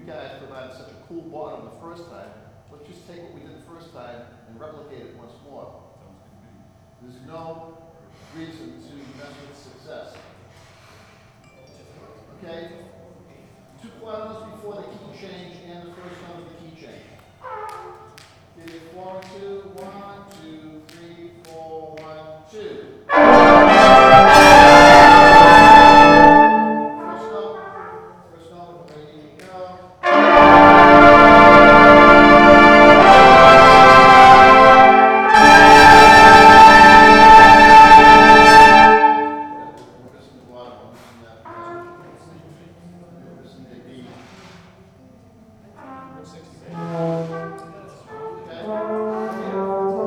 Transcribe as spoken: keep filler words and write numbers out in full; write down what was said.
guys provided such a cool bottom the first time, let's just take what we did the first time and replicate it once more. There's no reason to mess with success. Okay? Two quad notes before the key change and the first note of the key change. Give it four and two, one, two, three, four, one, two. First note, first note, ready to go. Okay.